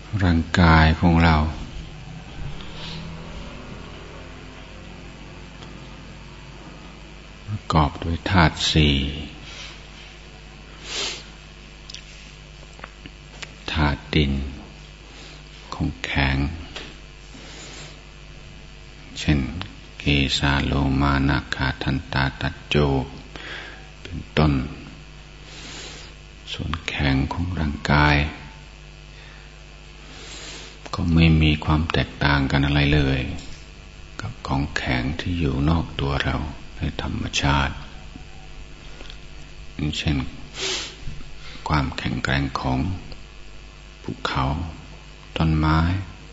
ร่างกายของเราประกอบด้วยธาตุสี่ธาตุดินของแข็งเช่นเกสาโลมานาคาทันตาตัจโจเป็นต้นส่วนแข็งของร่างกายก็ไม่มีความแตกต่างกันอะไรเลยกับของแข็งที่อยู่นอกตัวเราในธรรมชาติเช่นความแข็งแกร่งของภูเขาต้นไม้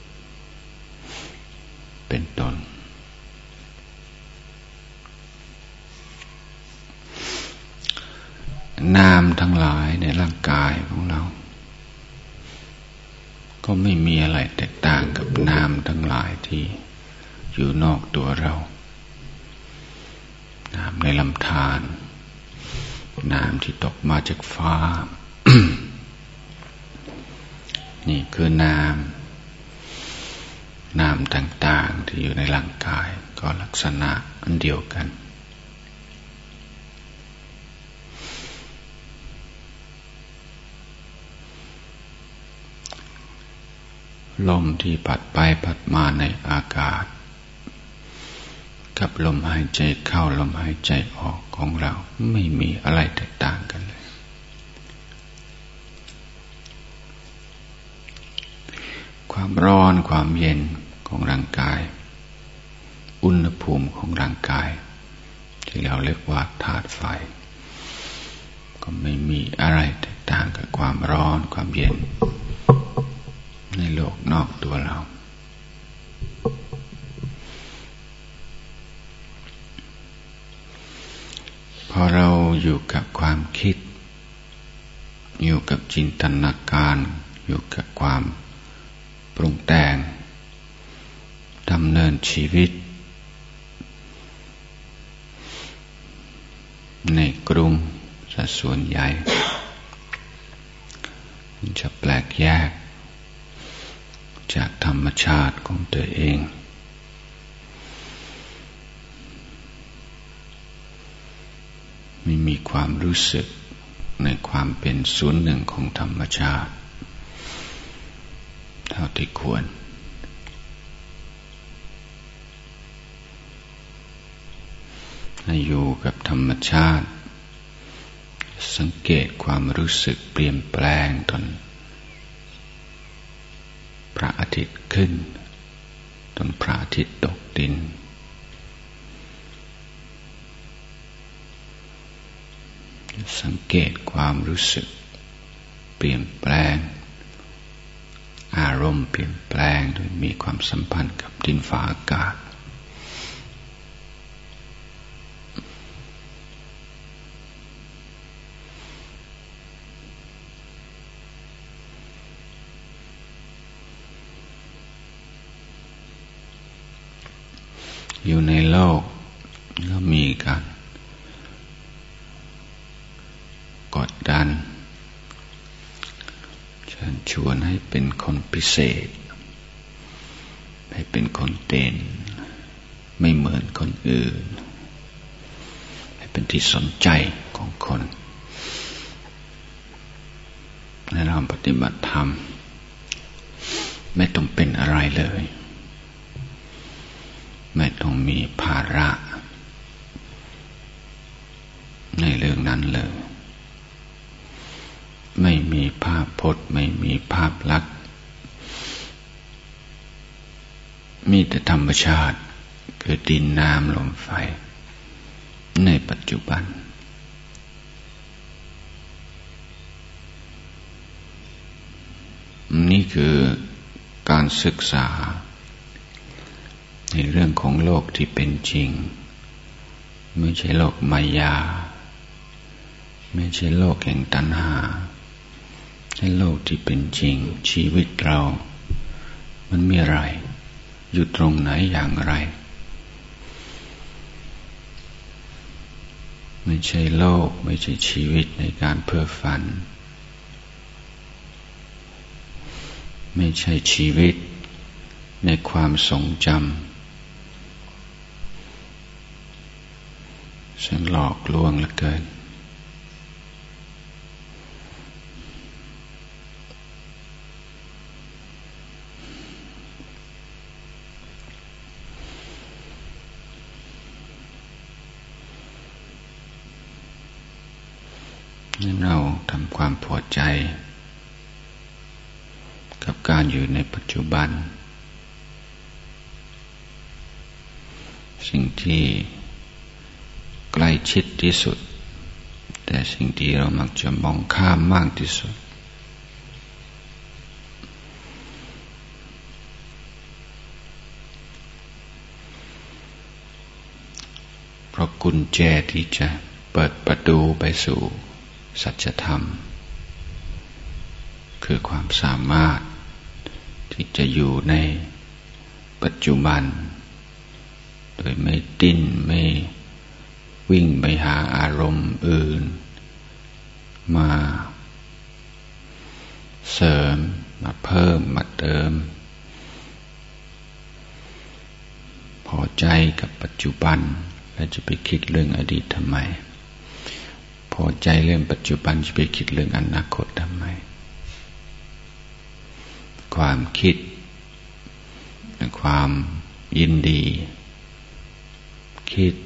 เป็นต้นนามทั้งหลายในร่างกายของเราก็ไม่มีอะไรแตกต่างกับนามทั้งหลายที่อยู่นอกตัวเราน้ำในลำธารน้ำที่ตกมาจากฟ้า นี่คือน้ำต่างๆที่อยู่ในร่างกายก็ลักษณะอันเดียวกันลมที่พัดไปพัดมาในอากาศกับลมหายใจเข้าลมหายใจออกของเราไม่มีอะไรแตกต่างกันเลยความร้อนความเย็นของร่างกายอุณหภูมิของร่างกายที่เราเรียกว่าธาตุไฟก็ไม่มีอะไรแตกต่างกับความร้อนความเย็นในโลกนอกตัวเราพอเราอยู่กับความคิดอยู่กับจินตนาการอยู่กับความปรุงแต่งดำเนินชีวิตในกรุงซะส่วนใหญ่มันจะแปลกแยกจากธรรมชาติของตัวเองไม่มีความรู้สึกในความเป็นส่วนหนึ่งของธรรมชาติเท่าที่ควรให้อยู่กับธรรมชาติสังเกตความรู้สึกเปลี่ยนแปลงตอนพระอาทิตย์ขึ้นตอนพระอาทิตย์ตกดินสังเกตความรู้สึกเปลี่ยนแปลงอารมณ์เปลี่ยนแปลงโดยมีความสัมพันธ์กับดินฟ้าอากาศอยู่ในโลกก็มีการกดดันเชิญชวนให้เป็นคนพิเศษให้เป็นคนเด่นไม่เหมือนคนอื่นให้เป็นที่สนใจของคนในเราปฏิบัติธรรมไม่ต้องเป็นอะไรเลยไม่ต้องมีภาระในเรื่องนั้นเลยไม่มีภาพพจน์ไม่มีภาพลักษณ์มีแต่ธรรมชาติคือดินน้ำลมไฟในปัจจุบันนี่คือการศึกษาในเรื่องของโลกที่เป็นจริงไม่ใช่โลกมายาไม่ใช่โลกแห่งตัณหาในโลกที่เป็นจริงชีวิตเรามันมีอะไรอยู่ตรงไหนอย่างไรไม่ใช่โลกไม่ใช่ชีวิตในการเพ้อฝันไม่ใช่ชีวิตในความทรงจำซึ่งหลอกลวงเหลือเกินเราทำความพอใจกับการอยู่ในปัจจุบันสิ่งที่ใกล้ชิดที่สุดแต่สิ่งที่เรามักจะมองข้ามมากที่สุดเพราะกุญแจที่จะเปิดประตูไปสู่สัจธรรมคือความสามารถที่จะอยู่ในปัจจุบันโดยไม่ดิ้นไม่วิ่งไปหาอารมณ์อื่นมาเสริมมาเพิ่มมาเติมพอใจกับปัจจุบันแล้วจะไปคิดเรื่องอดีตทำไมพอใจเรื่องปัจจุบันจะไปคิดเรื่องอนาคตทำไมความคิดและความยินดีคิด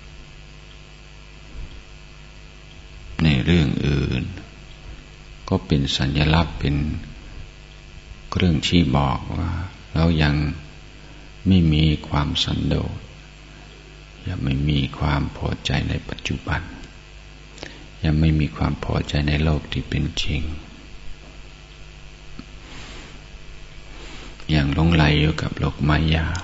ในเรื่องอื่นก็เป็นสัญลักษณ์เป็นเครื่องชี้บอกว่าเรายังไม่มีความสันโดษยังไม่มีความพอใจในปัจจุบันยังไม่มีความพอใจในโลกที่เป็นจริงยังหลงไหลอยู่กับโลกมายา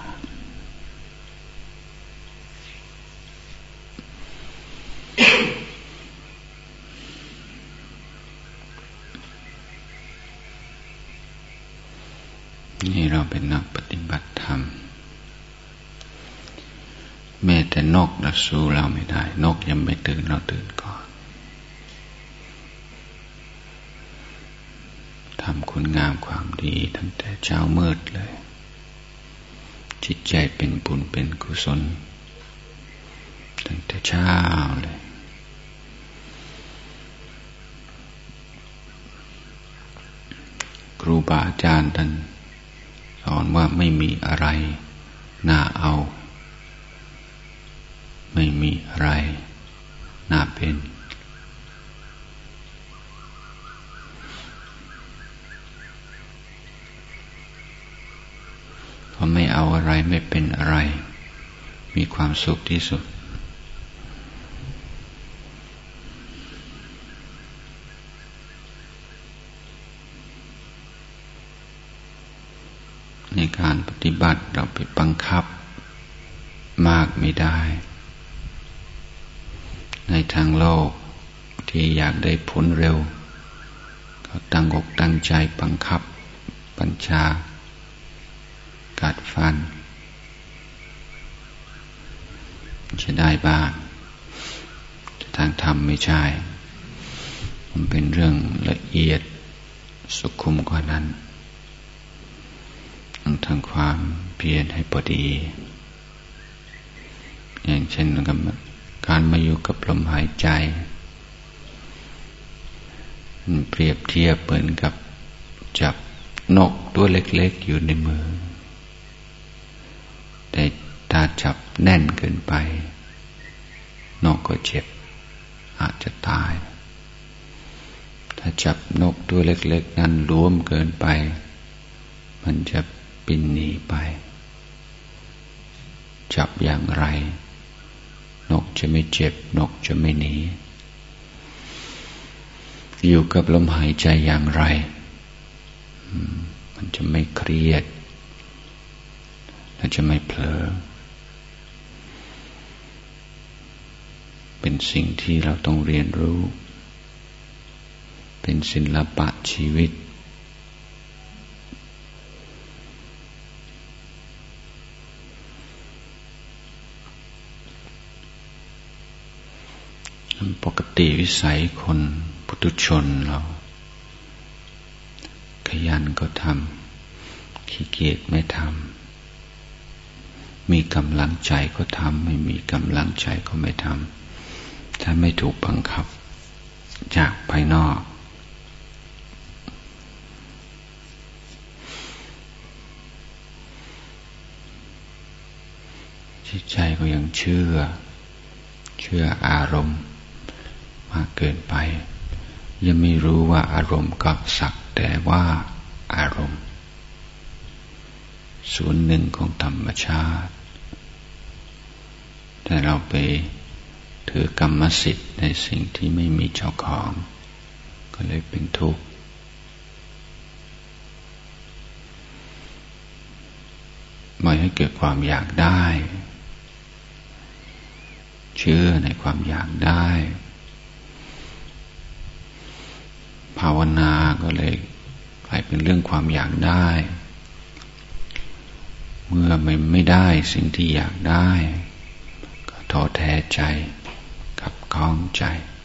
นี่เราเป็นนักปฏิบัติธรรมแม้แต่นกเราสู้เราไม่ได้นกยังไม่ตื่นเราตื่นก่อนทำคุณงามความดีตั้งแต่เช้ามืดเลยจิตใจเป็นบุญเป็นกุศลตั้งแต่เช้าเลยครูบาอาจารย์ท่านสอนว่าไม่มีอะไรน่าเอาไม่มีอะไรน่าเป็นพอไม่เอาอะไรไม่เป็นอะไรมีความสุขที่สุดในการปฏิบัติเราไปบังคับมากไม่ได้ในทางโลกที่อยากได้ผลเร็วก็ตั้งอกตั้งใจบังคับบัญชากัดฟันจะได้บ้างแต่ทางธรรมไม่ใช่มันเป็นเรื่องละเอียดสุขุมกว่านั้นต้องทำความเพียรให้พอดีอย่างเช่นการมาอยู่กับลมหายใจเปรียบเทียบเหมือนกับจับนกตัวเล็กๆอยู่ในมือแต่ถ้าจับแน่นเกินไปนกก็เจ็บอาจจะตายถ้าจับนกตัวเล็กๆนั้นรวมเกินไปมันจะบินหนีไปจับอย่างไรนกจะไม่เจ็บนกจะไม่หนีอยู่กับลมหายใจอย่างไรมันจะไม่เครียดและจะไม่เผลอเป็นสิ่งที่เราต้องเรียนรู้เป็นศิลปะชีวิตปกติวิสัยคนปุถุชนเราขยันก็ทขี้เกียจไม่ทำมีกำลังใจก็ทำไม่มีกำลังใจก็ไม่ทำถ้าไม่ถูกบังคับจากภายนอกจิตใจก็ยังเชื่ออารมณ์มากเกินไปยังไม่รู้ว่าอารมณ์ก็สักแต่ว่าอารมณ์ส่วนหนึ่งของธรรมชาติแต่เราไปถือกรรมสิทธิ์ในสิ่งที่ไม่มีเจ้าของก็เลยเป็นทุกข์ไม่ให้เกิดความอยากได้เชื่อในความอยากได้ภาวนาก็เลยกลายเป็นเรื่องความอยากได้เมื่อไม่ได้สิ่งที่อยากได้ก็ท้อแท้ใจขับข้องใจ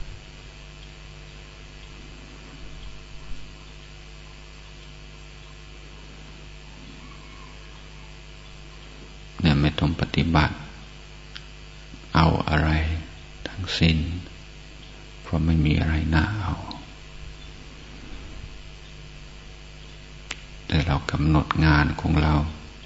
เนี่ยไม่ต้องปฏิบัติเอาอะไรทั้งสิ้นเพราะไม่มีอะไรน่าเอาแต่เรากำหนดงานของเรา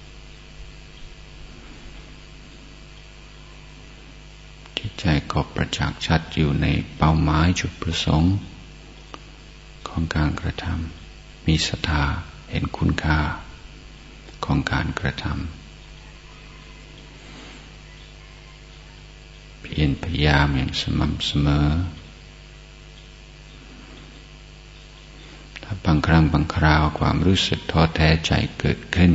ที่ใจก็ประจักษ์ชัดอยู่ในเป้าหมายจุดประสงค์ของการกระทำมีศรัทธาเห็นคุณค่าของการกระทำเพียรพยายามอย่างสม่ำเสมอถ้าบางครั้งบางคราวความรู้สึกท้อแท้ใจเกิดขึ้น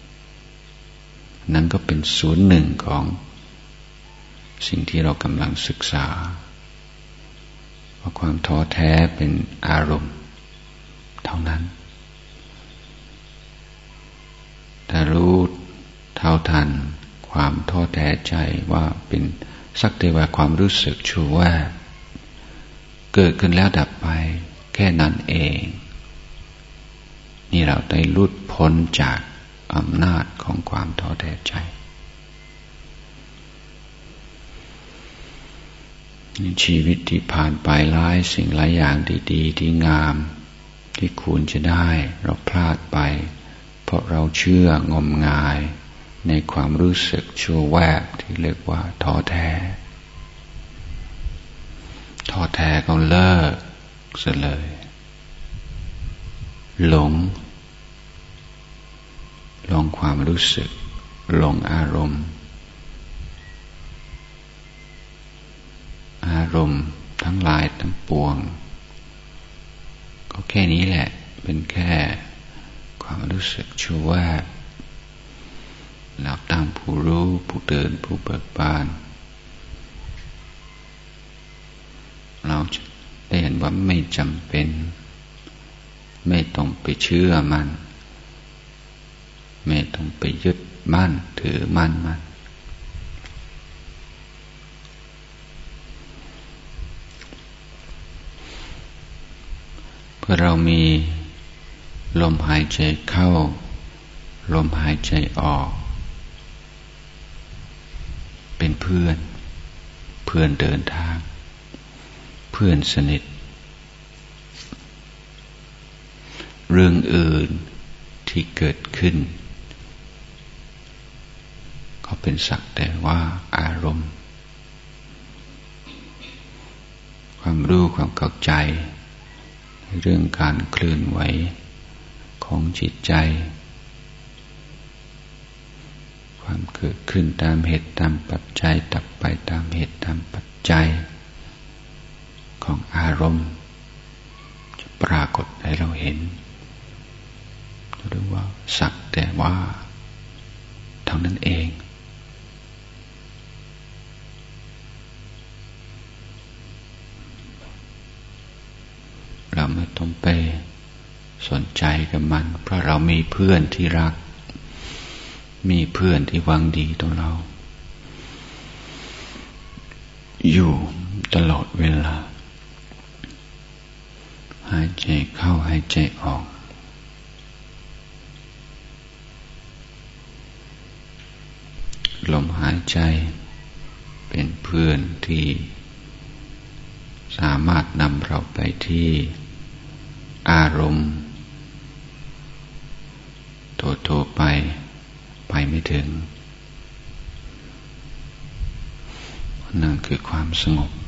นั่นก็เป็นส่วนหนึ่งของสิ่งที่เรากำลังศึกษาเพราะความท้อแท้เป็นอารมณ์เท่านั้นถ้ารู้เท่าทันความท้อแท้ใจว่าเป็นสักแต่ว่าความรู้สึกชั่วแวบเกิดขึ้นแล้วดับไปแค่นั้นเองนี่เราได้หลุดพ้นจากอำนาจของความท้อแท้ใจชีวิตที่ผ่านไปหลายสิ่งหลายอย่างดีๆที่งามที่ควรจะได้เราพลาดไปเพราะเราเชื่องมงายในความรู้สึกชั่วแวบที่เรียกว่าท้อแท้ก็เลิกซะเลยหลงความรู้สึกหลงอารมณ์ทั้งหลายทั้งปวงก็แค่นี้แหละเป็นแค่ความรู้สึกชั่วแวบแล้วตามผู้รู้ผู้ตื่นผู้เบิกบานเราจะได้เห็นว่าไม่จำเป็นไม่ต้องไปเชื่อมันไม่ต้องไปยึดมั่นถือมั่นมันเพื่อเรามีลมหายใจเข้าลมหายใจออกเป็นเพื่อนเดินทางเพื่อนสนิทเรื่องอื่นที่เกิดขึ้นก็เป็นสักแต่ว่าอารมณ์ความรู้ความเข้าใจในเรื่องการเคลื่อนไหวของจิตใจความเกิดขึ้นตามเหตุตามปัจจัยดับไปตามเหตุตามปัจจัยของอารมณ์จะปรากฏให้เราเห็นหรือว่าสักแต่ว่าเท่านั้นเองเราไม่ต้องไปสนใจกับมันเพราะเรามีเพื่อนที่รักมีเพื่อนที่หวังดีต่อเราอยู่ตลอดเวลาหายใจเข้าหายใจออกลมหายใจเป็นเพื่อนที่สามารถนำเราไปที่อารมณ์โทไปไม่ถึงนั่นคือความสงบ